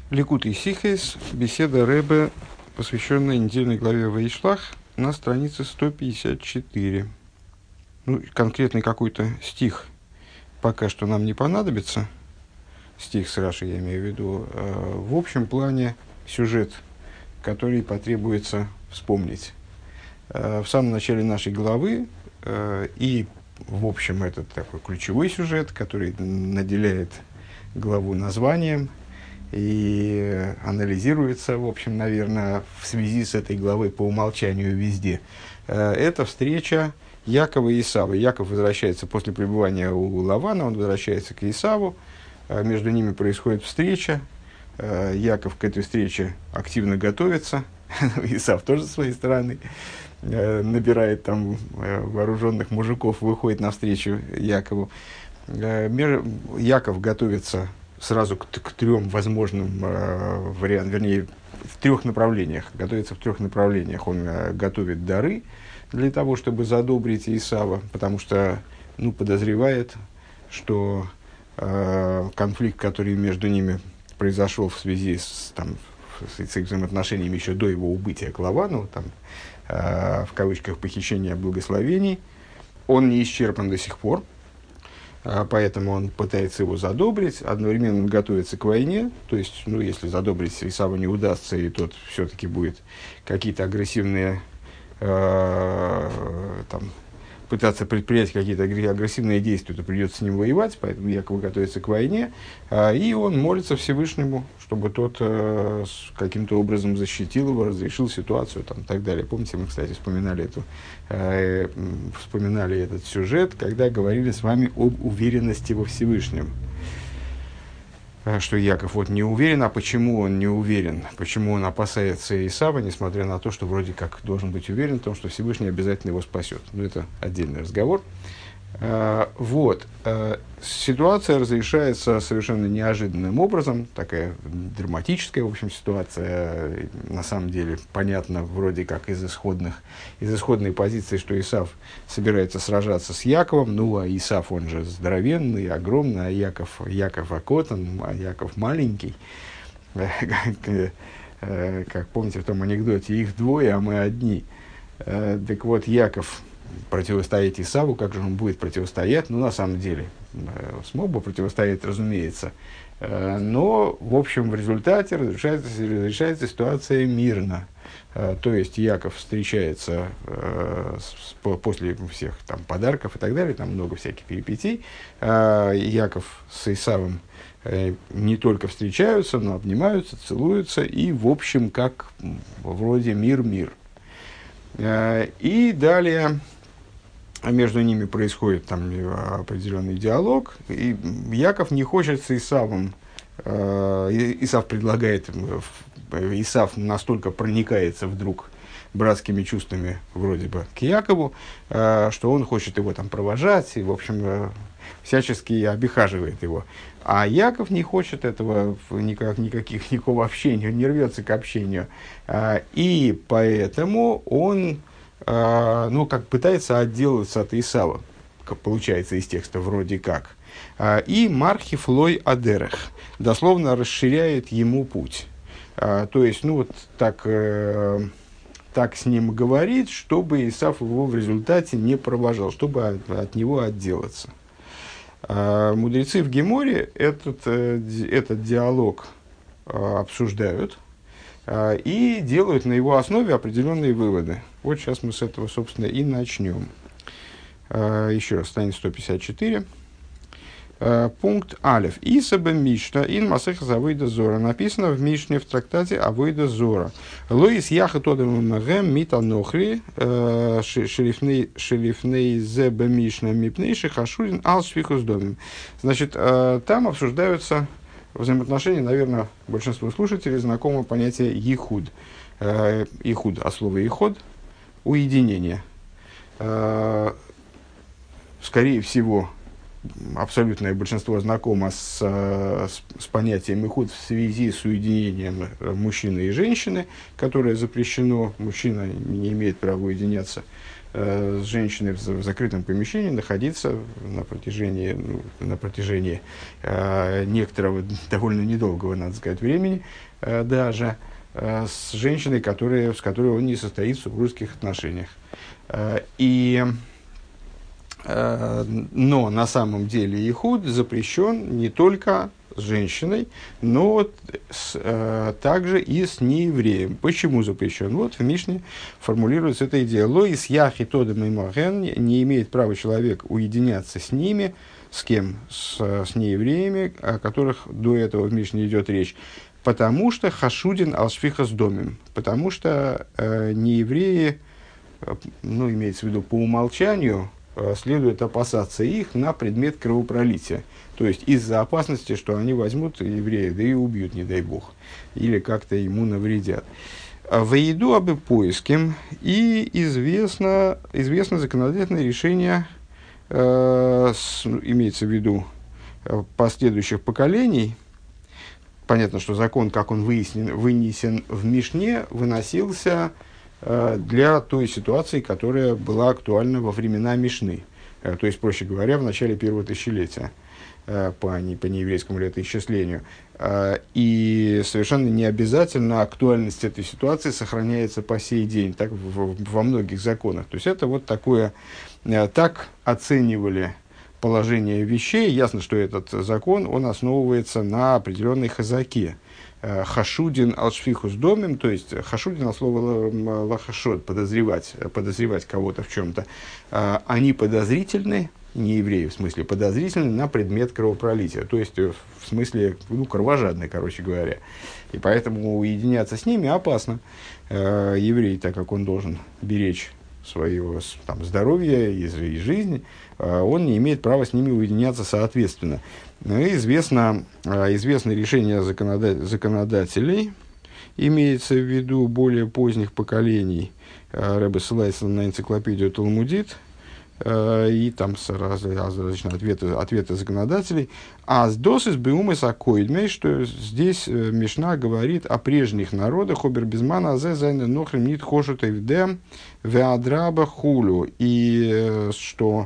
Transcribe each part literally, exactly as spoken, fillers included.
Ликутей Сихейс, беседа Ребе, посвященная недельной главе Ваишлах, на странице сто пятьдесят четыре. Ну, конкретный какой-то стих пока что нам не понадобится. Стих с Раши я имею в виду. В общем плане сюжет, который потребуется вспомнить. В самом начале нашей главы и, в общем, это такой ключевой сюжет, который наделяет главу названием и анализируется, в общем, наверное, в связи с этой главой по умолчанию везде. Это встреча Якова и Исава. Яков возвращается после пребывания у Лавана, он возвращается к Исаву, между ними происходит встреча, Яков к этой встрече активно готовится, Исав тоже с своей стороны набирает там вооруженных мужиков, выходит навстречу Якову. Яков готовится сразу к, к трем возможным э, вариантам, вернее, в трех направлениях, готовится в трех направлениях. Он э, готовит дары для того, чтобы задобрить Исава, потому что, ну, подозревает, что э, конфликт, который между ними произошел в связи с, там, с, с их взаимоотношениями еще до его убытия к Лавану, там, э, в кавычках, похищения благословений, он не исчерпан до сих пор. Поэтому он пытается его задобрить, одновременно он готовится к войне, то есть, ну, если задобрить Исава не удастся, и тот все-таки будет какие-то агрессивные, э, там, пытаться предпринять какие-то агрессивные действия, то придется с ним воевать, поэтому Яков готовится к войне, э, и он молится Всевышнему, чтобы тот э, каким-то образом защитил его, разрешил ситуацию, там, и так далее. Помните, мы, кстати, вспоминали, эту, э, вспоминали этот сюжет, когда говорили с вами об уверенности во Всевышнем. Что Яков вот не уверен, а почему он не уверен, почему он опасается Исава, несмотря на то, что вроде как должен быть уверен в том, что Всевышний обязательно его спасет. Но это отдельный разговор. А, вот. А, ситуация разрешается совершенно неожиданным образом, такая драматическая, в общем, ситуация, на самом деле, понятно, вроде как из исходных, из исходной позиции, что Исав собирается сражаться с Яковом, ну, а Исав, он же здоровенный, огромный, а Яков, Яков окотан, а Яков маленький. Как помните в том анекдоте, их двое, а мы одни. Так вот, Яков противостоять Исаву, как же он будет противостоять? Ну, на самом деле, смог бы противостоять, разумеется. Но, в общем, в результате разрешается, разрешается ситуация мирно. То есть, Яков встречается с, после всех там, подарков и так далее, там много всяких перипетий. Яков с Исавом не только встречаются, но обнимаются, целуются, и, в общем, как вроде мир-мир. И далее между ними происходит там определенный диалог, и Яков не хочет с Исавом, Исав предлагает, Исав настолько проникается вдруг братскими чувствами вроде бы к Якову, что он хочет его там провожать, и, в общем, всячески обихаживает его. А Яков не хочет этого, никак, никаких, никакого общения, он не рвется к общению. И поэтому он, ну, как пытается отделаться от Исава, как получается из текста вроде как. И мархив лой адерех, дословно расширяет ему путь. То есть, ну, вот так, так с ним говорит, чтобы Исав его в результате не провожал, чтобы от, от него отделаться. Мудрецы в Геморе этот, этот диалог обсуждают и делают на его основе определенные выводы. Вот сейчас мы с этого, собственно, и начнем. Еще раз, страница сто пятьдесят четыре. Пункт Алеф. Исаба Мишна ин Масеха Авойда Зора. Написано в Мишне в трактате Авойда Зора. Лоис яха тодем магем мита нохри шерифней зеба Мишна мипнейши хашурин ал швихус домим. Значит, там обсуждаются взаимоотношения, наверное, большинству слушателей знакомо понятие ихуд. Ихуд, а слово иход – уединение. Скорее всего, абсолютное большинство знакомо с, с, с понятием ихуд в связи с уединением мужчины и женщины, которое запрещено. Мужчина не имеет права уединяться э, с женщиной в, в закрытом помещении, находиться на протяжении, ну, на протяжении э, некоторого, довольно недолгого, надо сказать, времени, э, даже э, с женщиной, которая, с которой он не состоит в супружеских отношениях. Э, и Но на самом деле ихуд запрещен не только с женщиной, но с, э, также и с неевреем. Почему запрещен? Вот в Мишне формулируется эта идея. Ло ис яхи тодем и маген, не имеет права человек уединяться с ними. С кем? С, с неевреями, о которых до этого в Мишне идет речь. Потому что хашудин алшфиха с домим. Потому что э, неевреи, э, ну, имеется в виду по умолчанию, следует опасаться их на предмет кровопролития. То есть из-за опасности, что они возьмут еврея, да и убьют, не дай бог, или как-то ему навредят. В еду об поиске и известно, известно законодательное решение, э, с, имеется в виду э, последующих поколений. Понятно, что закон, как он выяснен, вынесен в Мишне, выносился для той ситуации, которая была актуальна во времена Мишны. То есть, проще говоря, в начале первого тысячелетия по, не, по нееврейскому летоисчислению. И совершенно не обязательно актуальность этой ситуации сохраняется по сей день, так в, во многих законах. То есть, это вот такое, так оценивали положение вещей. Ясно, что этот закон, он основывается на определенной хазаке. Хашудин алшфихус домим, то есть хашудин от слова лахашот, подозревать, подозревать кого-то в чем-то. Они подозрительны, не евреи, в смысле подозрительны на предмет кровопролития, то есть в смысле, ну, кровожадны, короче говоря. И поэтому уединяться с ними опасно. Еврей, так как он должен беречь своего там, здоровья и, и жизни, он не имеет права с ними уединяться соответственно. Ну, известно, известно решение законодатель, законодателей, имеется в виду более поздних поколений. Рэбе ссылается на энциклопедию Талмудит, и там различные ответы, ответы законодателей. А с досыс беумес акоидмей, что здесь Мишна говорит о прежних народах, обер безмана азе зайне нохрим нит хошут эвдем веадраба хулю. И что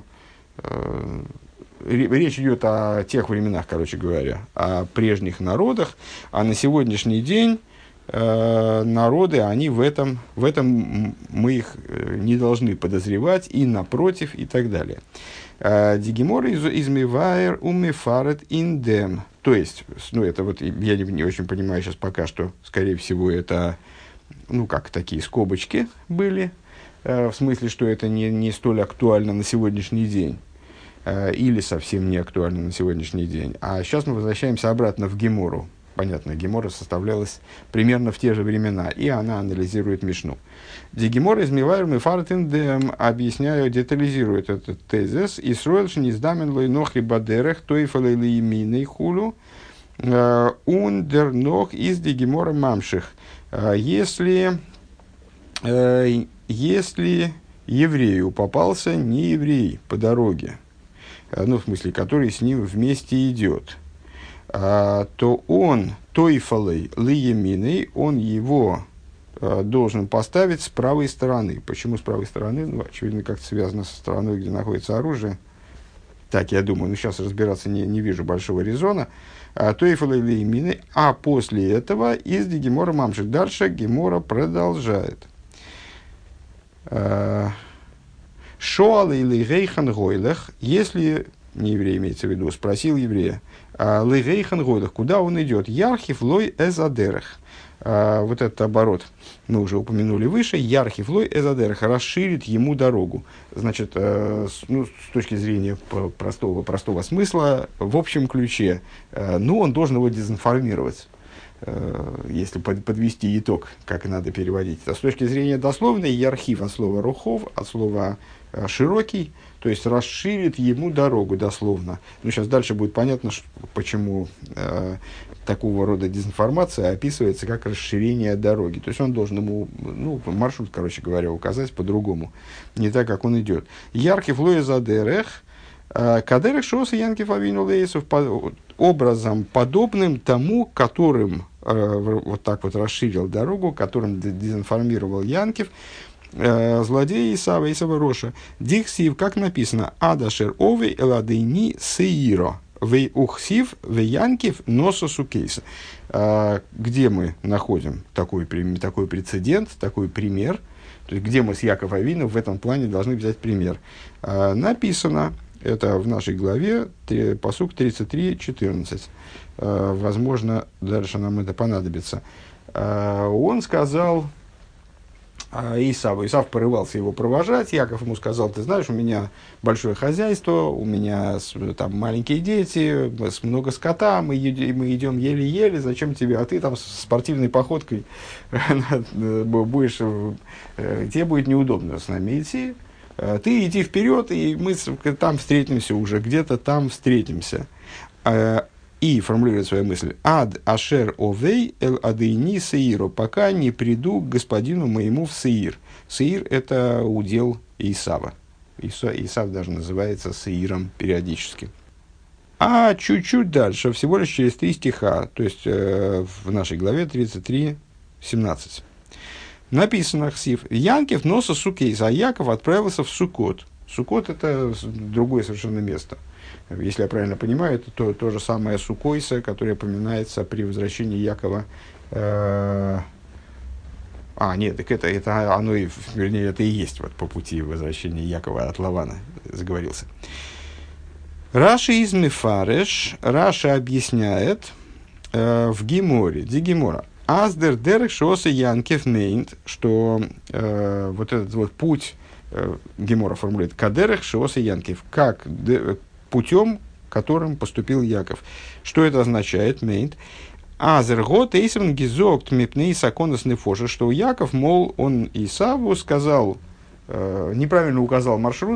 речь идет о тех временах, короче говоря, о прежних народах, а на сегодняшний день э, народы, они в этом, в этом мы их не должны подозревать, и напротив, и так далее. Дигемор измиваер умифарет индем. То есть, ну, это вот, я не, не очень понимаю сейчас пока, что, скорее всего, это, ну, как такие скобочки были, э, в смысле, что это не, не столь актуально на сегодняшний день. Или совсем не актуально на сегодняшний день. А сейчас мы возвращаемся обратно в Гемору. Понятно, Гемора составлялась примерно в те же времена, и она анализирует Мишну. Ди Гемора из Мивайр Мифартиндем объясняю, детализирует этот тезис. Исроэлши низдамен лой нохри бадерех тоифалей лииминей хулю ундер нох из Ди Гемора мамших. Если, если еврею попался не еврей по дороге, ну, в смысле, который с ним вместе идет, а, то он, тойфалей лиеминой, он его а, должен поставить с правой стороны. Почему с правой стороны? Ну, очевидно, как-то связано со стороной, где находится оружие. Так, я думаю, ну, сейчас разбираться не, не вижу большого резона. А, тойфалей лиеминой, а после этого из Гемора мамшик. Дальше Гемора продолжает. А, Шоал или рейхан гойлах, если, не еврей имеется в виду, спросил еврея, лейрейхан гойлах, куда он идет? Ярхив лой эзадерах. Вот этот оборот мы уже упомянули выше. Ярхив лой эзадерах, расширит ему дорогу. Значит, ну, с точки зрения простого, простого смысла, в общем ключе, ну, он должен его дезинформировать. Если подвести итог, как надо переводить. А с точки зрения дословной, ярхив от слова рухов, от слова широкий, то есть расширит ему дорогу дословно. Ну, сейчас дальше будет понятно, что, почему э, такого рода дезинформация описывается как расширение дороги. То есть он должен ему, ну, маршрут, короче говоря, указать по-другому, не так, как он идет. Ярхив лоэ задерех, Кадерах шоса Янкев Авину Лейсов образом, подобным тому, которым вот так вот расширил дорогу, которым дезинформировал Янкев, злодей Исава, Исава Роша. Диксив, как написано, Адашер Овей Эладейни Сеиро. Вей ухсив, вей Янкев, носо сукейса. Где мы находим такой, такой прецедент, такой пример? То есть, где мы с Яков Авину в этом плане должны взять пример? Написано, это в нашей главе, пасук тридцать три четырнадцать. Возможно, дальше нам это понадобится. Он сказал Исаву, Исав порывался его провожать, Яков ему сказал: ты знаешь, у меня большое хозяйство, у меня там маленькие дети, много скота, мы, мы идем еле-еле, зачем тебе, а ты там с спортивной походкой будешь, тебе будет неудобно с нами идти, ты иди вперед, и мы там встретимся уже, где-то там встретимся. И формулирует свою мысль: «Ад ашер овей эл адыни сеиру», пока не приду к господину моему в Сеир. Сеир – это удел Исава. Иса, Исав даже называется Сеиром периодически. А чуть-чуть дальше, всего лишь через три стиха, то есть э, в нашей главе тридцать три семнадцать, написано: «Хсив, Янкев носа сукейс», а Яков отправился в Суккот. Суккот – это другое совершенно место. Если я правильно понимаю, это то, то же самое Сукойса, которое упоминается при возвращении Якова. Э, а, нет, так это, это оно, и, вернее, это и есть вот по пути возвращения Якова от Лавана, заговорился. Раши из Мефареш, Раши объясняет э, в Геморе, Ди Гемора, Аздер дерек шоса Янкев мейнт, что э, вот этот вот путь, э, Гемора формулирует, кадерех шоса Янкев, как де, путем, которым поступил Яков. Что это означает? Мейнт. Азергот эйсен гизокт мипней саконас нефоша, что Яков, мол, он Исаву сказал, э, неправильно указал маршрут,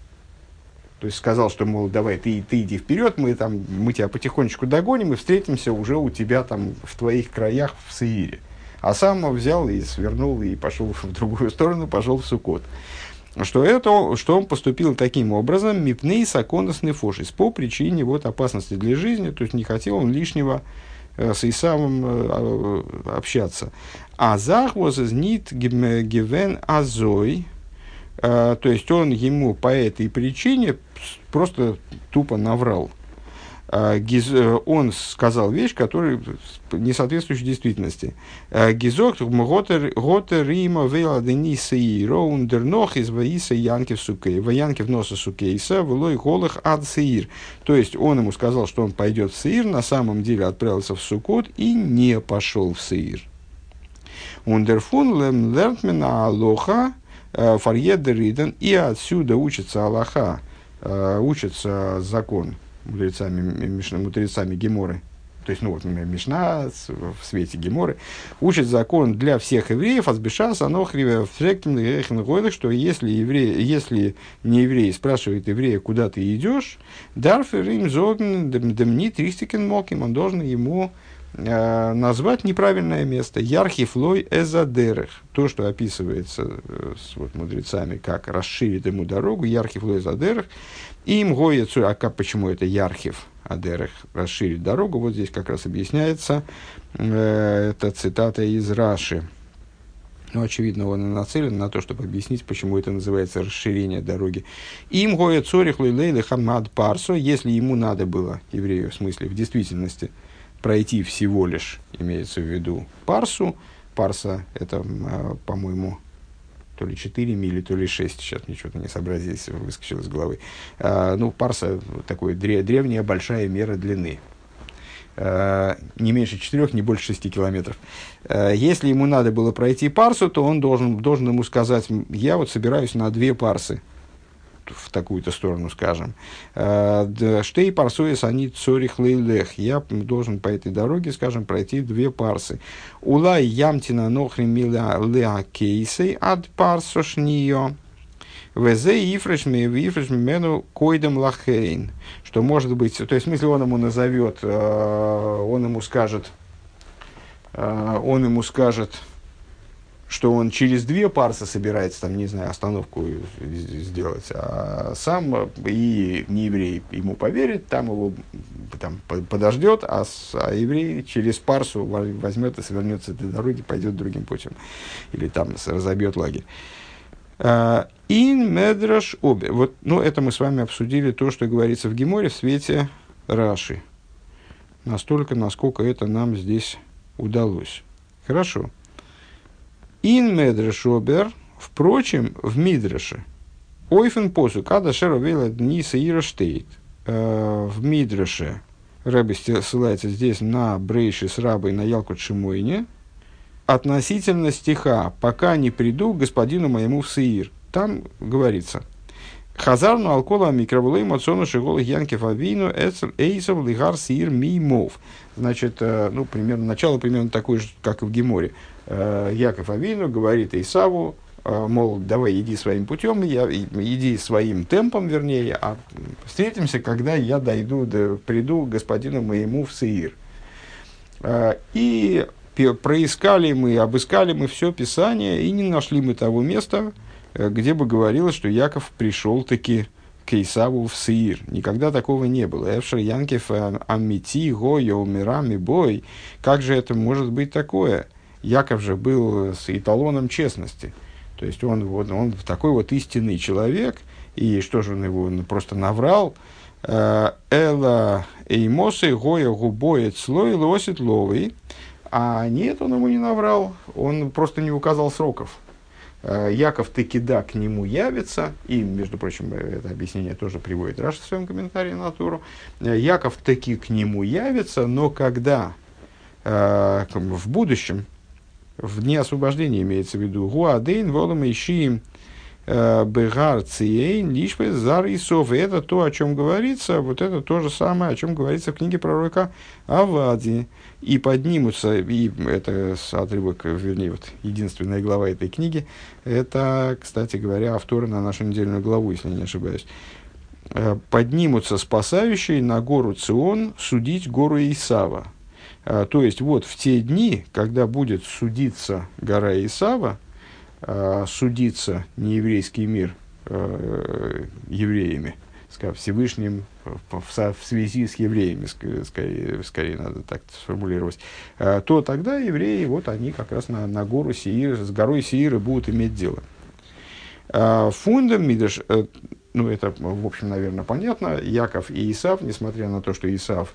то есть сказал, что, мол, давай, ты, ты иди вперед, мы, там, мы тебя потихонечку догоним и встретимся уже у тебя там в твоих краях в Сеире. А сам взял и свернул и пошел в другую сторону, пошел в Суккот. Что, это, что он поступил таким образом, мипней саконас нефошис, по причине вот, опасности для жизни, то есть не хотел он лишнего э, с Исавом э, общаться. А захвоз нит гивен азой, э, то есть он ему по этой причине просто тупо наврал. Он сказал вещь, которая не соответствует действительности. Гизок готер рима вейла дениса роундер нох из ваиса янкев сукей, ваянкев носа сукейса влой голых ад сеир. То есть он ему сказал, что он пойдет в Сеир, на самом деле отправился в Суккот и не пошел в Сеир. Ундерфун лем лертмена алоха фарьедер риден, и отсюда учится Аллаха, учится закон мудрецами, мудрецами Геморы, то есть, ну вот, Мишна в свете Геморы, учит закон для всех евреев, азбешас, анохриве, фректим, грехен, что если, еврей, если не еврей спрашивает еврея, куда ты идешь, дарфер им зогн демни тристикен моким, он должен ему э, назвать неправильное место. Ярхифлой эзадерех, то, что описывается э, с вот, мудрецами, как расширит ему дорогу, ярхифлой эзадерех. Им гоецу, а как, почему это ярхив, адерех, расширить дорогу, вот здесь как раз объясняется, э, это цитата из Раши. Ну, очевидно, он и нацелен на то, чтобы объяснить, почему это называется расширение дороги. Им гоецу рихлейлейле хамад парсо, если ему надо было, еврею, в смысле, в действительности, пройти всего лишь, имеется в виду парсу, парса, это, э, по-моему, то ли четыре мили, то ли шесть, сейчас мне что-то не сообразилось, выскочил из головы. А, ну, парса – такая древняя большая мера длины. А, не меньше четырех, не больше шести километров. А, если ему надо было пройти парсу, то он должен, должен ему сказать: я вот собираюсь на две парсы, в такую-то сторону, скажем. Штей парсуес они цорих лейлех. Я должен по этой дороге, скажем, пройти две парсы. Улай ямтина нохри мила леа кейсей ад парсошнио. Везе ифреш ми ифреш мену койдем лахейн. Что может быть, то есть, в смысле, он ему назовет, он ему скажет, он ему скажет, что он через две парсы собирается, там, не знаю, остановку сделать, а сам и не еврей ему поверит, там его там, подождет, а, а еврей через парсу возьмет и свернется с этой дороги, пойдет другим путем, или там разобьет лагерь. Ин медраш обе. Вот, ну, это мы с вами обсудили то, что говорится в Геморе в свете Раши. Настолько, насколько это нам здесь удалось. Хорошо. Ин медраш обер. Впрочем, в Мидраше. Ойфен посу. Када шера вейла дниса ира штейт. В Мидраше. Рэбби ссылается здесь на Брейши с Рабой на Ялкут Шимойне. Относительно стиха «Пока не приду к господину моему в Сеир». Там говорится «Хазарну алкола микровулей мацону шиголы янкев авину эцел эйсов лигар сир мимов». Значит, ну, примерно, начало примерно такое же, как и в Геморе. Яков Авину говорит Исаву, мол, давай иди своим путем, я, иди своим темпом, вернее, а встретимся, когда я дойду, да, приду к господину моему в Сеир. И проискали мы, обыскали мы все Писание, и не нашли мы того места, где бы говорилось, что Яков пришел таки к Исаву в Сеир. Никогда такого не было. Эвшер Янкев амити го йомирами бой. Как же это может быть такое? Яков же был с эталоном честности. То есть он, вот, он такой вот истинный человек. И что же он его он просто наврал? Эла эймосы гоя губоет слой лосит ловый. А нет, он ему не наврал, он просто не указал сроков. Яков таки да к нему явится, и, между прочим, это объяснение тоже приводит Раши в своем комментарии на Туру. Яков таки к нему явится, но когда э, в будущем, в дне освобождения имеется в виду, гуадейн волам ищи бегар циейн лишпе зар исов. И это то, о чем говорится, вот это то же самое, о чем говорится в книге пророка Авади. И поднимутся, и это отрывок, вернее, вот единственная глава этой книги, это, кстати говоря, авторы на нашу недельную главу, если не ошибаюсь. Поднимутся спасающие на гору Цион судить гору Исава. То есть, вот в те дни, когда будет судиться гора Исава, судиться нееврейский мир евреями, Всевышним в, в связи с евреями, скорее, скорее надо так сформулировать, то тогда евреи, вот они как раз на, на гору Сеир, с горой Сеира будут иметь дело. Фундам Мидраш, ну это, в общем, наверное, понятно, Яков и Исав, несмотря на то, что Исав,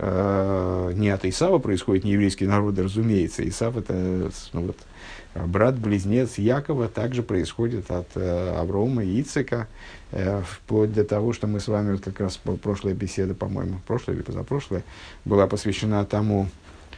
не от Исава происходит нееврейский народ, разумеется, Исав это, ну, вот, брат-близнец Якова, также происходит от э, Аврома и Ицека, э, вплоть до того, что мы с вами, вот как раз прошлая беседа, по-моему, прошлая или позапрошлая, была посвящена тому,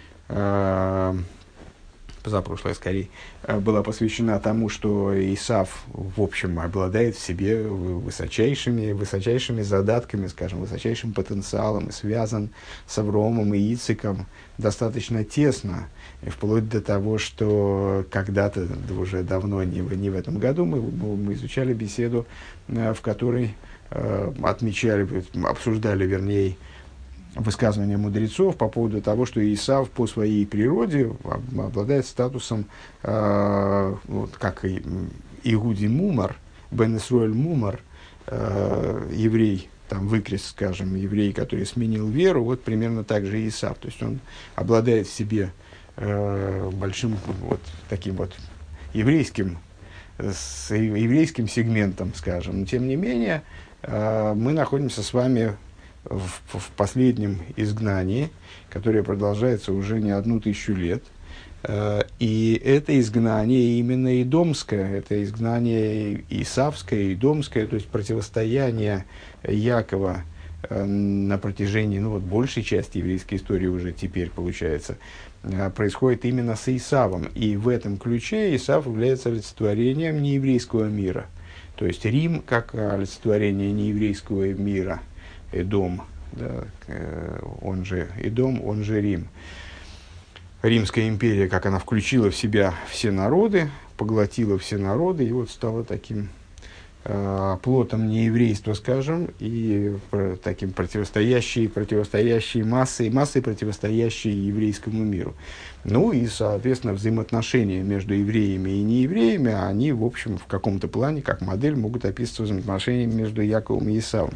э, позапрошлая скорее, э, была посвящена тому, что Исав, в общем, обладает в себе высочайшими, высочайшими задатками, скажем, высочайшим потенциалом и связан с Авромом и Ицеком достаточно тесно, вплоть до того, что когда-то, уже давно, не в, не в этом году, мы, мы изучали беседу, в которой э, отмечали, обсуждали, вернее, высказывания мудрецов по поводу того, что Исав по своей природе обладает статусом, э, вот, как и Игуди Мумар, Бен Исруэль Мумар, э, еврей, там выкрест, скажем, еврей, который сменил веру, вот примерно так же и Исав. То есть он обладает в себе э, большим вот таким вот еврейским, с еврейским сегментом, скажем. Но тем не менее, э, мы находимся с вами в, в последнем изгнании, которое продолжается уже не одну тысячу лет. Э, и это изгнание именно идомское, это изгнание исавское, идомское, то есть противостояние Якова э, на протяжении, ну вот, большей части еврейской истории уже теперь, получается, э, происходит именно с Исавом. И в этом ключе Исав является олицетворением нееврейского мира. То есть Рим как олицетворение нееврейского мира, Эдом, да, э, он же Эдом, он же Рим. Римская империя, как она включила в себя все народы, поглотила все народы, и вот стала таким э, плотом нееврейства, скажем, и про, таким противостоящей, противостоящей массой, массой противостоящей еврейскому миру. Ну и, соответственно, взаимоотношения между евреями и неевреями, они, в общем, в каком-то плане, как модель, могут описываться взаимоотношениями между Яковом и Исавом.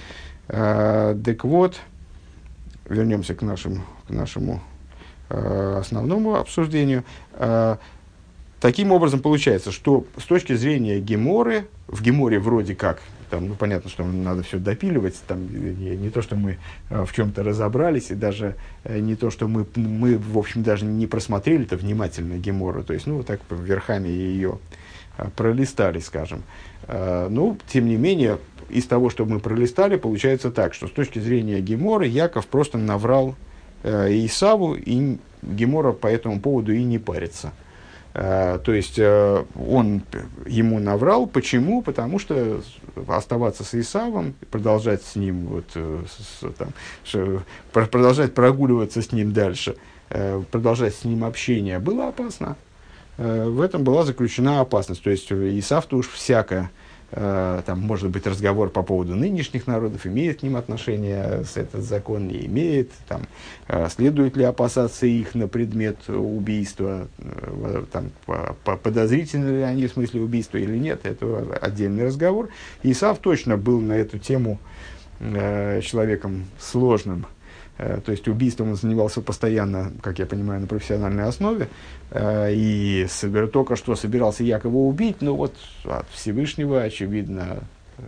Э, так вот, вернемся к, нашим, к нашему э, основному обсуждению. Э, таким образом, получается, что с точки зрения Геморы, в Геморе вроде как, там, ну, понятно, что надо все допиливать, там, не, не то, что мы э, в чем-то разобрались, и даже э, не то, что мы, мы, в общем, даже не просмотрели-то внимательно Гемору, то есть, ну, вот так верхами ее э, пролистали, скажем. Э, ну, тем не менее, из того, что мы пролистали, получается так, что с точки зрения Геморы Яков просто наврал э, Исаву, и Гемора по этому поводу и не парится. Э, то есть э, он ему наврал. Почему? Потому что оставаться с Исавом, продолжать с ним, вот, э, с, там, ш, продолжать прогуливаться с ним дальше, э, продолжать с ним общение было опасно. Э, в этом была заключена опасность. То есть Исав-то уж всяко, там, может быть, разговор по поводу нынешних народов, имеет к ним отношение с этот закон, не имеет, там, следует ли опасаться их на предмет убийства, там, подозрительны ли они в смысле убийства или нет, это отдельный разговор. Исав точно был на эту тему э, человеком сложным. То есть убийством он занимался постоянно, как я понимаю, на профессиональной основе. И собер, только что собирался Якова убить, но вот от Всевышнего, очевидно,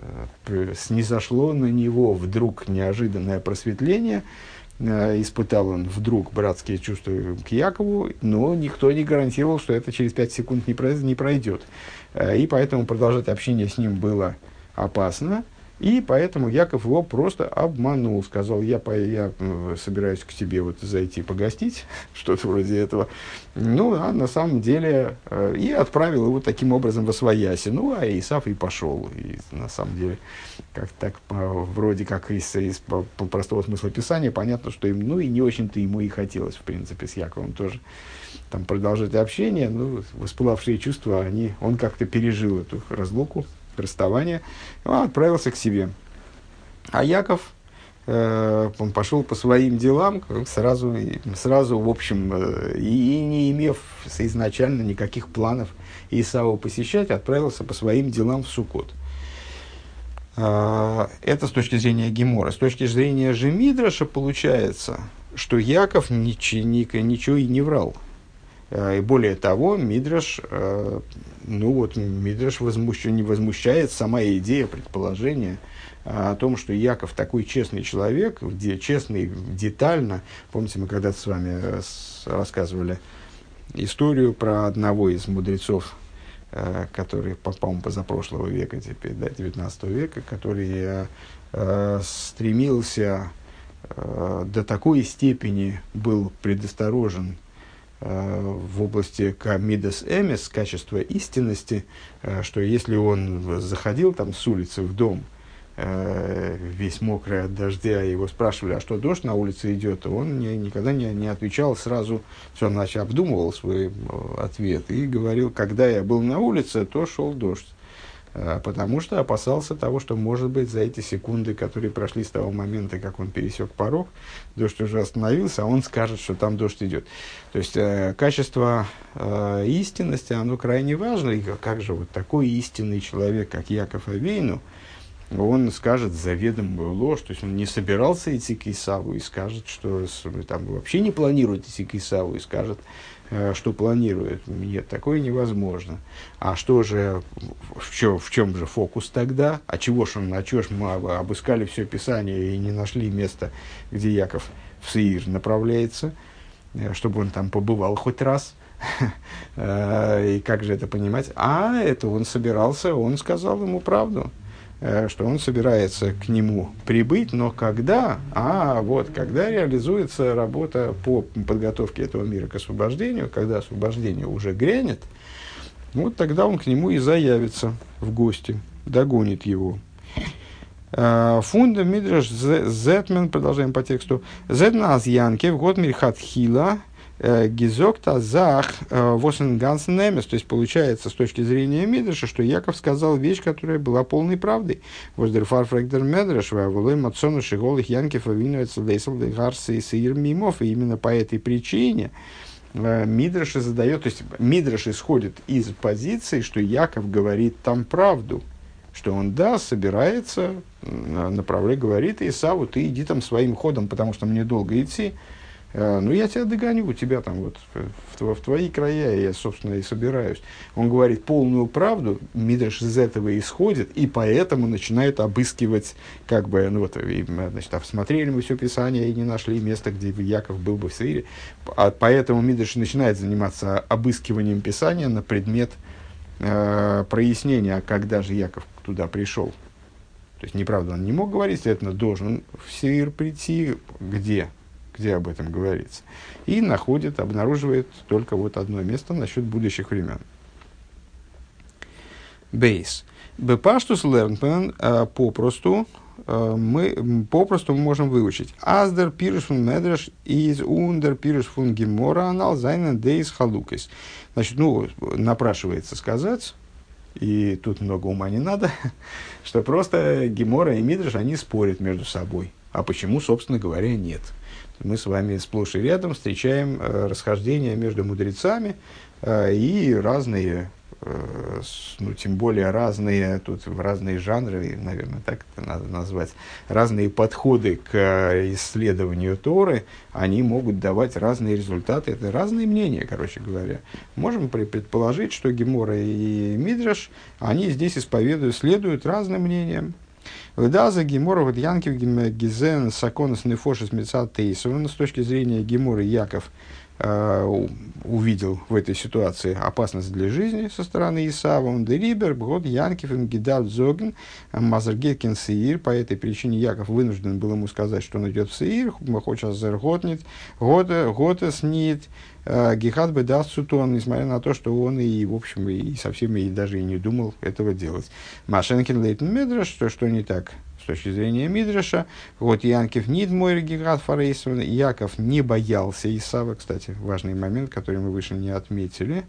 снизошло на него вдруг неожиданное просветление. Испытал он вдруг братские чувства к Якову, но никто не гарантировал, что это через пять секунд не пройдет. И поэтому продолжать общение с ним было опасно. И поэтому Яков его просто обманул. Сказал, я, по, я собираюсь к тебе вот зайти погостить, что-то вроде этого. Ну, а на самом деле, э, и отправил его таким образом восвояси. Ну, а Исав и пошел. И на самом деле, как так, по, вроде как из, из по, по простого смысла Писания, понятно, что им, ну, и не очень-то ему и хотелось, в принципе, с Яковом тоже там продолжать общение. Ну, воспылавшие чувства, они, он как-то пережил эту разлуку, расставание, он отправился к себе. А Яков, э, он пошел по своим делам, сразу, сразу в общем, э, и, и не имев изначально никаких планов Исаву посещать, отправился по своим делам в Суккот. Э, это с точки зрения Гемора. С точки зрения же Мидраша получается, что Яков ничего, ничего и не врал. И более того, Мидраш, э, ну вот, Мидраш возмущ... не возмущает сама идея, предположение о том, что Яков такой честный человек, где честный детально. Помните, мы когда-то с вами рассказывали историю про одного из мудрецов, э, который, по-моему, позапрошлого века, теперь, да, девятнадцатого века, который э, стремился э, до такой степени, был предосторожен в области мидас эмес, качества истинности, что если он заходил там с улицы в дом, весь мокрый от дождя, его спрашивали, а что, дождь на улице идет, он не, никогда не, не отвечал сразу, все, он значит, обдумывал свой ответ и говорил, когда я был на улице, то шел дождь. Потому что опасался того, что, может быть, за эти секунды, которые прошли с того момента, как он пересек порог, дождь уже остановился, а он скажет, что там дождь идет. То есть, э, качество э, истинности, оно крайне важно. И как же вот такой истинный человек, как Яков Авейну, он скажет заведомую ложь, то есть он не собирался идти к Исаву и скажет, что там вообще не планирует идти к Исаву и скажет, что планирует. Нет, такое невозможно. А что же, в чем, в чем же фокус тогда? А чего ж он, а чего ж мы обыскали все Писание и не нашли места, где Яков в Сеир направляется, чтобы он там побывал хоть раз? И как же это понимать? А это он собирался, он сказал ему правду, что он собирается к нему прибыть, но когда, а вот, когда реализуется работа по подготовке этого мира к освобождению, когда освобождение уже грянет, вот тогда он к нему и заявится в гости, догонит его. Фунда Мидраш Зетмен, продолжаем по тексту. Зетна аз Янке в год Мирхат Хила Гизок тазах восенгансен немес. То есть получается с точки зрения Мидраша, что Яков сказал вещь, которая была полной правдой. Воздерфар фрэгдер медраш, ваволой мацону шиголых янкев авинуется лейсел гарсы и сыр мимов. И именно по этой причине Мидраш задает, то есть Мидраш исходит из позиции, что Яков говорит там правду, что он, да, собирается, направляет, говорит Исаву, ты иди там своим ходом, потому что мне долго идти, ну, я тебя догоню, у тебя там вот в, в твои края я, собственно, и собираюсь. Он говорит полную правду, Мидраш из этого исходит, и поэтому начинает обыскивать, как бы, ну вот, и, значит, осмотрели мы все Писание и не нашли места, где Яков был бы в Сеире. А поэтому Мидраш начинает заниматься обыскиванием Писания на предмет э, прояснения, когда же Яков туда пришел. То есть, неправда, он не мог говорить, следовательно, должен в Сеир прийти, где? Где об этом говорится. И находит, обнаруживает только вот одно место насчет будущих времен. Бейс. Бепаштус лернпен попросту мы попросту можем выучить. Аздер пирш фун медреш из ундер пирш фун гемора анал зайнен дейс халукис. Значит, ну, напрашивается сказать, и тут много ума не надо, что просто Гемора и Мидраш, они спорят между собой. А почему, собственно говоря, нет? Мы с вами сплошь и рядом встречаем э, расхождения между мудрецами э, и разные, э, с, ну, тем более разные, тут разные жанры, наверное, так это надо назвать, разные подходы к исследованию Торы, они могут давать разные результаты, это разные мнения, короче говоря. Можем предположить, что Гемора и Мидраш, они здесь исповедуют, следуют разным мнениям. Ледаза Гемора вот Янкив Гизен Саконас Нефошес Мецат Тейсован. С точки зрения Геморы Яков э, увидел в этой ситуации опасность для жизни со стороны Исава. Он дерибер, бгод Янкив им гидал зоген мазергеткин Сеир. По этой причине Яков вынужден был ему сказать, что он идет в Сеир, хочет зерготнит, гота снит. Гихат бы даст сутон, несмотря на то, что он и, в общем, и совсем и даже и не думал этого делать. Машенкин лейтен Мидраш, что, что не так с точки зрения Мидраша. Вот Янкив нид мой гигат фарейсован. Яков не боялся Исава. Кстати, важный момент, который мы выше не отметили.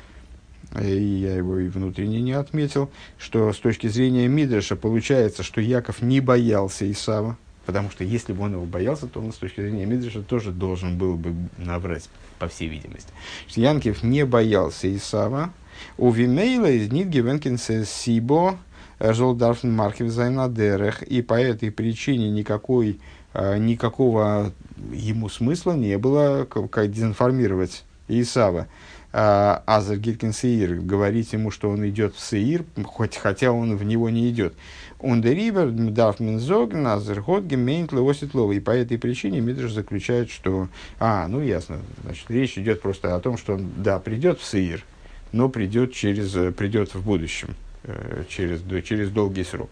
И я его и внутренне не отметил, что с точки зрения Мидраша получается, что Яков не боялся Исава. Потому что если бы он его боялся, то он с точки зрения Мидраша тоже должен был бы наврать, по всей видимости. Что Янкив не боялся Исава. У Вимейла из Нидги Венкинса Сибо Жолдарфн Маркев Зайнадерех. И по этой причине никакой, никакого ему смысла не было как дезинформировать Исава. Азер Гиткин Сеир, говорить ему, что он идет в Сеир, хоть, хотя он в него не идет. Он деривер, дарф минзог, назер год, гемейнт леоситлова. И по этой причине Мидраш заключает, что... А, ну ясно, значит, речь идет просто о том, что он, да, придет в Сеир, но придет, через, придет в будущем, через, через долгий срок.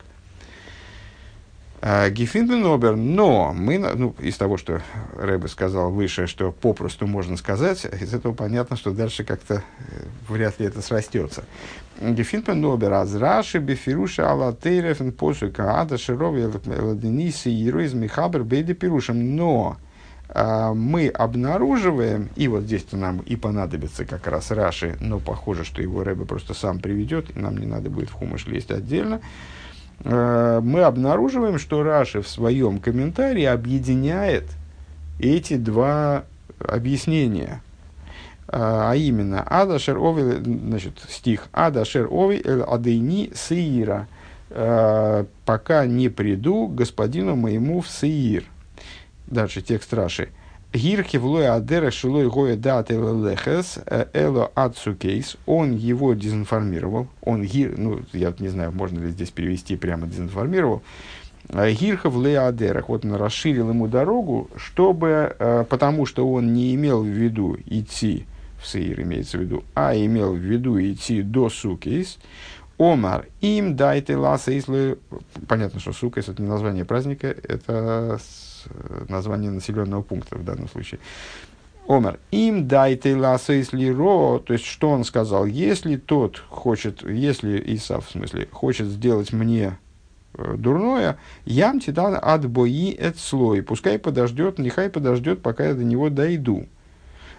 Гефинден обер, но мы, ну, из того, что Рэбе сказал выше, что попросту можно сказать, из этого понятно, что дальше как-то вряд ли это срастется. Гефинден обер, аз раши бефируша алатейрефен посука ада широви ладениси ироиз михабер бейде пирушем. Но а, мы обнаруживаем, и вот здесь-то нам и понадобится как раз Раши, но похоже, что его Рэбе просто сам приведет, и нам не надо будет в Хумаш лезть отдельно. Мы обнаруживаем, что Раши в своем комментарии объединяет эти два объяснения. А именно, Адашер Ови, значит, стих Адашер Ови эль адейни Сеира. Пока не приду к господину моему в Сеир. Дальше текст Раши. Гирхи влой адера шилой гоя дат элэлэхэс эло адцукейс. Он его дезинформировал. Он гир, ну, я не знаю, можно ли здесь перевести прямо дезинформировал. Гирха влой адерах. Вот он расширил ему дорогу, чтобы, потому что он не имел в виду идти в Сеир, имеется в виду, а имел в виду идти до Сукейс. Омар им дайте ласа если... Понятно, что Сукейс это не название праздника, это название населенного пункта в данном случае. Омар, им дайте ласа если ро, то есть, что он сказал, если тот хочет, если Исав, в смысле, хочет сделать мне э, дурное, ям титан от бои эт слой, пускай подождет, нехай подождет, пока я до него дойду.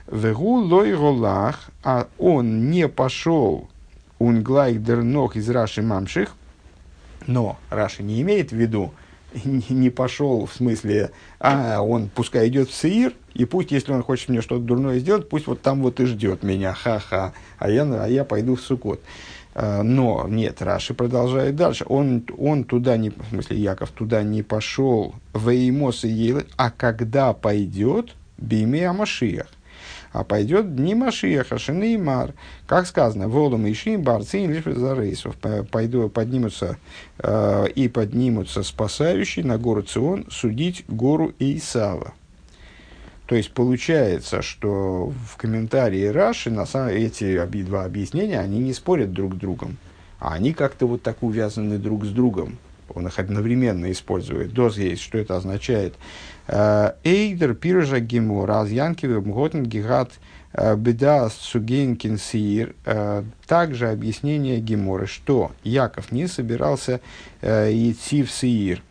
Вегу лой голах, а он не пошел унглайдер ног из Раши мамших, но Раши не имеет в виду, не, не пошел в смысле, а он пускай идет в Сеир, и пусть, если он хочет мне что-то дурное сделать, пусть вот там вот и ждет меня, ха-ха, а я, а я пойду в Суккот. Но нет, Раши продолжает дальше. Он, он туда не, в смысле Яков туда не пошел в Эймос и Ейлы, а когда пойдет Биме Амашиях. А пойдет дни Машиаха, Шины и Мар. Как сказано, Волом и Шим, Барцин, лишь за рейсов. Пойду, поднимутся э, и поднимутся спасающие на гору Цион судить гору Исава. То есть получается, что в комментарии Раши на самом, эти оби, два объяснения, они не спорят друг с другом, а они как-то вот так увязаны друг с другом. Он их одновременно использует. Доз есть, что это означает. Эйдер пирожа гемор, аз янкиве мготен гигат беда сугенкин сиир. Также объяснение гемора, что Яков не собирался идти в Сиир.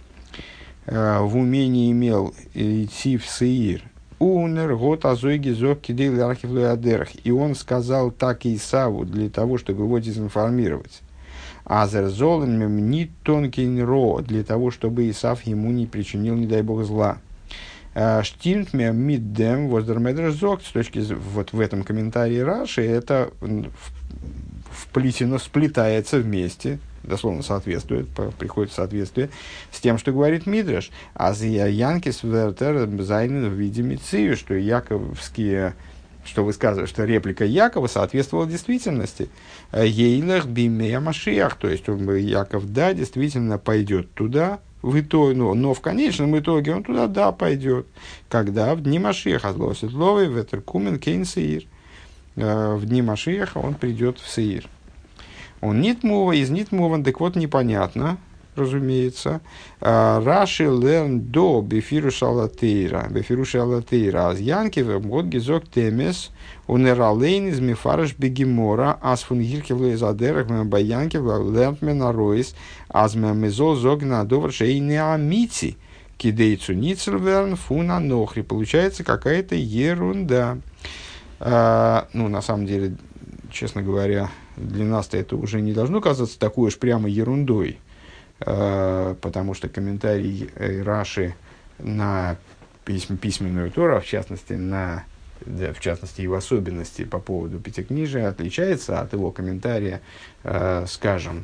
В уме не имел идти в Сиир. Унер год азойги зок кидей архивлуядерах. И он сказал так Исаву для того, чтобы его дезинформировать. Азер золем не тонкий ро, для того, чтобы Исав ему не причинил, не дай бог, зла. Штимт мне миддем воздермедр зок, с точки вот в этом комментарии Раши, это вплетено, сплетается вместе, дословно соответствует, приходит в соответствие с тем, что говорит Мидраш. А за Янкис вертер зайнен в виде мицию, что яковские, что высказывает, что реплика Якова соответствовала действительности. Ейлах бимея Машиах, то есть Яков, да, действительно пойдет туда, в итоге, но, но в конечном итоге он туда, да, пойдет. Когда в дни Машиаха злосит ловый ветеркумен кейн сеир. В дни Машиаха он придет в Сеир. Он нитмува, из нитмува, так вот непонятно, разумеется. Раши лерн до бефируша латейра, бефируша латейра, аз янкиве, мгод гизок темес, унералейн из мифараш бегемора, аз фун гиркевле из адерах, мэ баянкевле, лернт мен ароис, аз мэ мезол зогна довар шейне амити, кидейцу ницелверн фуна нохри. Получается какая-то ерунда. Uh, ну, на самом деле, честно говоря, для нас-то это уже не должно казаться такой уж прямо ерундой, uh, потому что комментарий Раши на письм, письменную Тору, в частности, на, да, в частности, его особенности по поводу пятикнижия, отличается от его комментария, uh, скажем,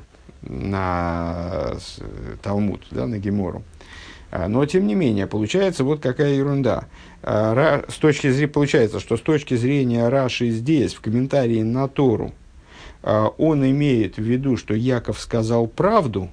на Талмуд, да, на Гемору. Но, тем не менее, получается вот какая ерунда. С точки зрения, получается, что с точки зрения Раши здесь, в комментарии на Тору, он имеет в виду, что Яков сказал правду,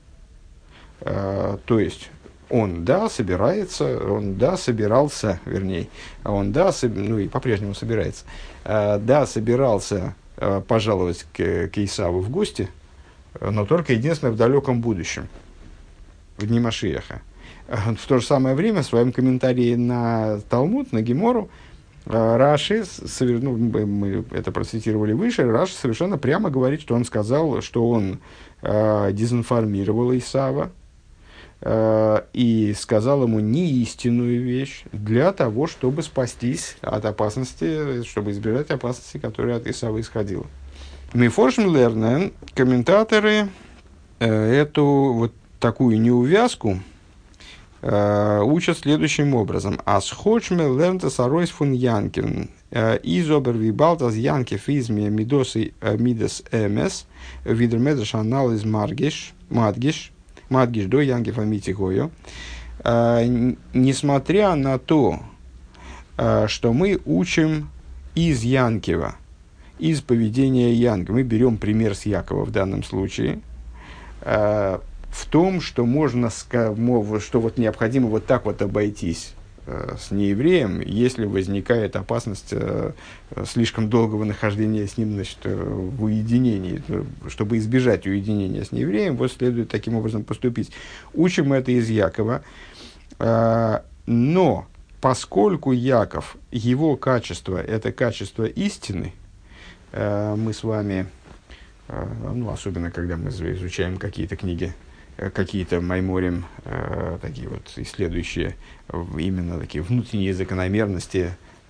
то есть он, да, собирается, он, да, собирался, вернее, он, да, соб, ну и по-прежнему собирается, да, собирался пожаловать к, к Исаву в гости, но только единственное в далеком будущем, в дни Машиаха. В то же самое время, в своем комментарии на Талмуд, на Гемору, Раши, ну, мы это процитировали выше, Раши совершенно прямо говорит, что он сказал, что он э, дезинформировал Исава э, и сказал ему неистинную вещь для того, чтобы спастись от опасности, чтобы избежать опасности, которая от Исава исходила. Мифоршм лернен, комментаторы э, эту вот такую неувязку Uh, учат следующим образом. Асхочме лернтес аройс фун янкин. Из обервибалтас янкев изме мидосы мидес эмес. Видермедеш анализ маргиш. Мадгиш. Мадгиш до янкев амитигою. Несмотря на то, uh, что мы учим из Янкева, из поведения Янка. Мы берем пример с Якова в данном случае. Uh, в том, что можно, что вот необходимо вот так вот обойтись э, с неевреем, если возникает опасность э, слишком долгого нахождения с ним, значит, в уединении. Чтобы избежать уединения с неевреем, вот следует таким образом поступить. Учим это из Якова, э, но поскольку Яков, его качество, это качество истины, э, мы с вами, э, ну, особенно когда мы изучаем какие-то книги, какие-то майморим, э, такие вот исследующие именно такие внутренние закономерности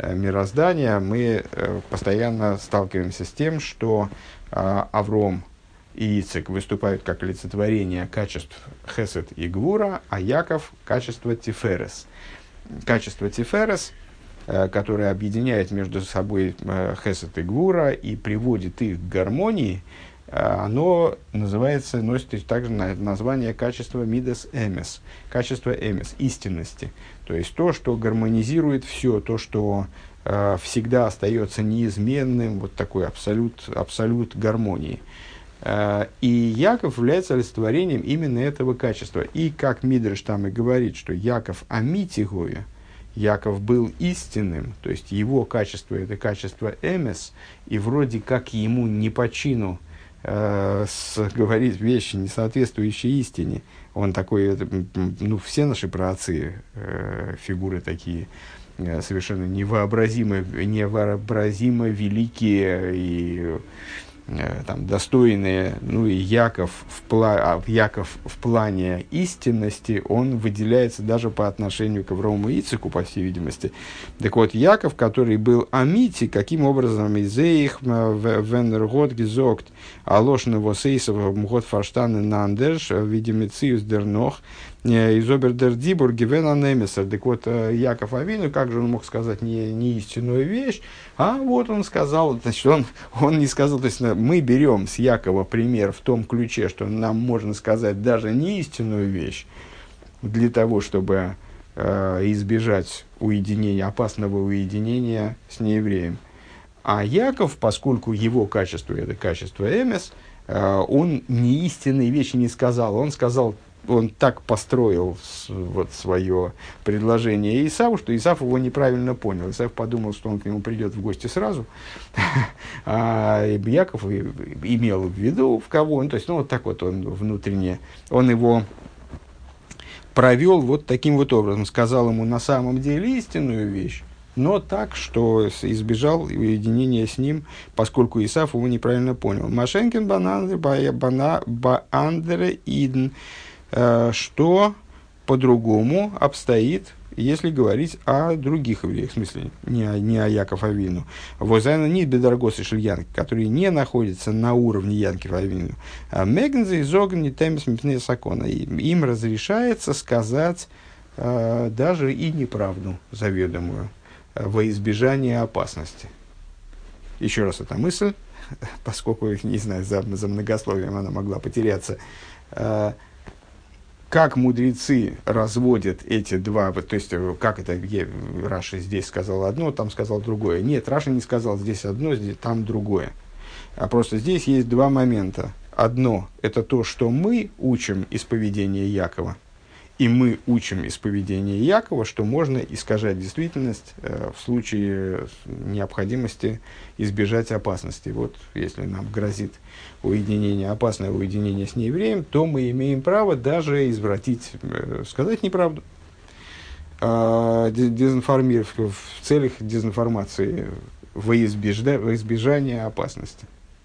э, мироздания, мы э, постоянно сталкиваемся с тем, что э, Авром и Ицек выступают как олицетворение качеств Хесед и Гвура, а Яков – качество Тиферес. Качество Тиферес, э, которое объединяет между собой э, Хесед и Гвура и приводит их к гармонии, оно называется, носит также название качества Мидас Эмес, качество Эмес, истинности. То есть то, что гармонизирует все, то, что э, всегда остается неизменным, вот такой абсолют, абсолют гармонии. Э, и Яков является олицетворением именно этого качества. И как Мидраш там и говорит, что Яков амитигоя, Яков был истинным, то есть его качество это качество Эмес, и вроде как ему не по чину С, говорить вещи, не соответствующие истине. Он такой, ну, все наши праотцы, э, фигуры такие, э, совершенно невообразимо, невообразимо великие и э, там, достойные. Ну, и Яков в, пла- Яков в плане истинности, он выделяется даже по отношению к Аврому и Ицеку, по всей видимости. Так вот, Яков, который был амити, каким образом изеих венергот гизокт, а ложного сейсов мгот фарштаны нандерш, видимо, циус дернох, из обердер дибур гивена немесер. Так вот, Яков Авину, как же он мог сказать не, не истинную вещь, а вот он сказал, значит, он, он не сказал, то есть мы берем с Якова пример в том ключе, что нам можно сказать даже не истинную вещь, для того, чтобы э, избежать уединения, опасного уединения с неевреем. А Яков, поскольку его качество это качество Эмес, э, он не истинные вещи не сказал, он сказал, он так построил с, вот, свое предложение Исаву, что Исав его неправильно понял. Исав подумал, что он к нему придет в гости сразу, а Яков имел в виду, в кого он, то есть, ну, вот так вот он внутренне, он его провел вот таким вот образом, сказал ему на самом деле истинную вещь, но так, что избежал уединения с ним, поскольку Исав его неправильно понял. Машенкин банандре баандре идн, что по-другому обстоит, если говорить о других евреях, в смысле, не о, не о Яков Авину. Возайна нит бедаргос и шельянки, которые не находятся на уровне Янкива Авину. Мегнзе и зогн не темес мипней сакона. Им разрешается сказать э, даже и неправду заведомую во избежание опасности. Еще раз эта мысль, поскольку, не знаю, за, за многословием она могла потеряться. Э, Как мудрецы разводят эти два, то есть, как это, Раши здесь сказал одно, там сказал другое. Нет, Раши не сказал здесь одно, здесь, там другое. А просто здесь есть два момента. Одно – это то, что мы учим из поведения Якова. И мы учим из поведения Якова, что можно искажать действительность э, в случае необходимости избежать опасности. Вот если нам грозит уединение, опасное уединение с неевреем, то мы имеем право даже извратить, э, сказать неправду, э, дезинформировать, в целях дезинформации во, избежда, во избежание опасности.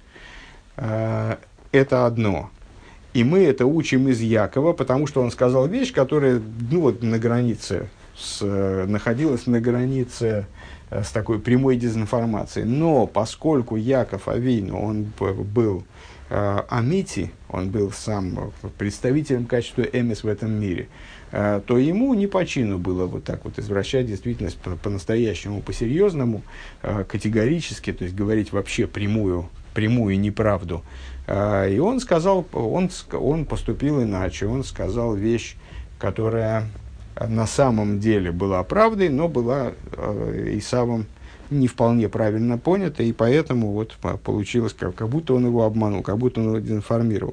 Э, это одно. И мы это учим из Якова, потому что он сказал вещь, которая, ну, вот, на границе, с, находилась на границе с такой прямой дезинформацией. Но поскольку Яков Авину, он был э, амити, он был сам представителем качества эмес в этом мире, э, то ему не по чину было вот так вот извращать действительность по- по-настоящему, по-серьезному, э, категорически, то есть говорить вообще прямую, прямую неправду. И он сказал, он, он поступил иначе, он сказал вещь, которая на самом деле была правдой, но была э, Исавом не вполне правильно понята, и поэтому вот получилось, как, как будто он его обманул, как будто он его дезинформировал.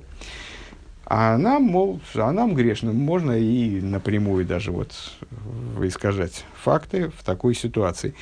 А нам, мол, а нам грешным можно и напрямую даже вот искажать факты в такой ситуации.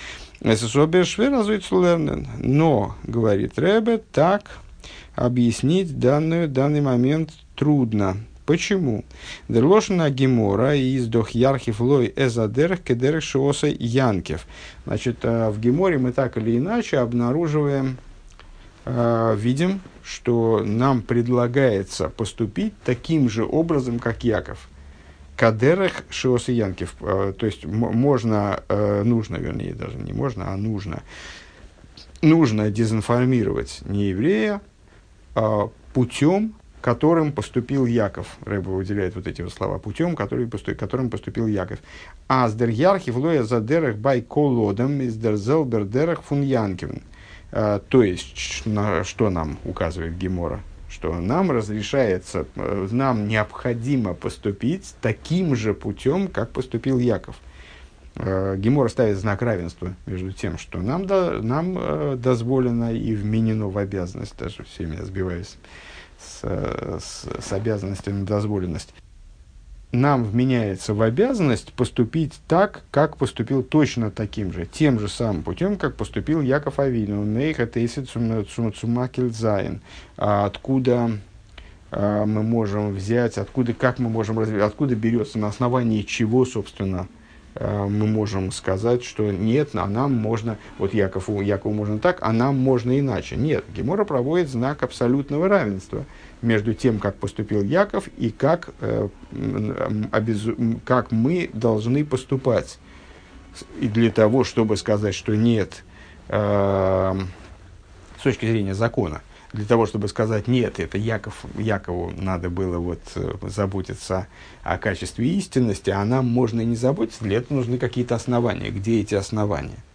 Но, говорит Ребе, так объяснить данную, данный момент трудно. Почему? Дерлошина Гемора из Дохьярхив лой эзадерх кедерх шооса Янкев. Значит, в Геморе мы так или иначе обнаруживаем, видим, что нам предлагается поступить таким же образом, как Яков. кадерах шиос и янкив. То есть м- можно, э, нужно, вернее, даже не можно, а нужно, нужно дезинформировать нееврея э, путем, которым поступил Яков. Рэбе выделяет вот эти вот слова. Путем, который поступ, которым поступил Яков. Аздер ярхив лоя задерах бай колодам издер зелбер дерах фун янкивен. То есть, на что нам указывает Гемора? Что нам разрешается, нам необходимо поступить таким же путем, как поступил Яков. Гемора ставит знак равенства между тем, что нам, до, нам э, дозволено и вменено в обязанность, даже все меня сбиваюсь с, с, с обязанностью на дозволенность. Нам вменяется в обязанность поступить так, как поступил точно таким же, тем же самым путем, как поступил Яков Авину. Нейха тейсит цумакель зайн. Откуда а, мы можем взять, откуда, как мы можем развивать, откуда берется, на основании чего, собственно, а, мы можем сказать, что нет, а нам можно, вот Якову, Якову можно так, а нам можно иначе. Нет, Гемора проводит знак абсолютного равенства между тем, как поступил Яков, и как, э, обезу... как мы должны поступать. И для того, чтобы сказать, что нет, э, с точки зрения закона, для того, чтобы сказать нет, это Яков, Якову надо было вот, заботиться о качестве истинности, а нам можно и не заботиться, для этого нужны какие-то основания. Где эти основания?